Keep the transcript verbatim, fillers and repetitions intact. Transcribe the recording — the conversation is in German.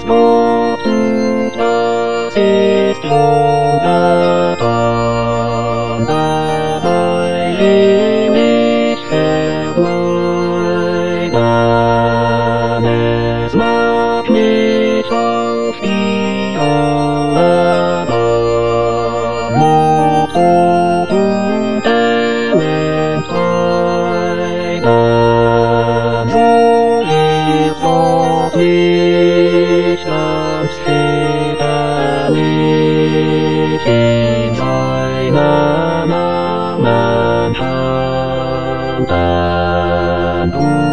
Gott tut, das ist wunderbar. Dabei lehm ich verleugnen. Es mag mich auf die Dauer Mut und Elend treiben. So lebt doch nicht ganz väterlich in seinen armen Hand.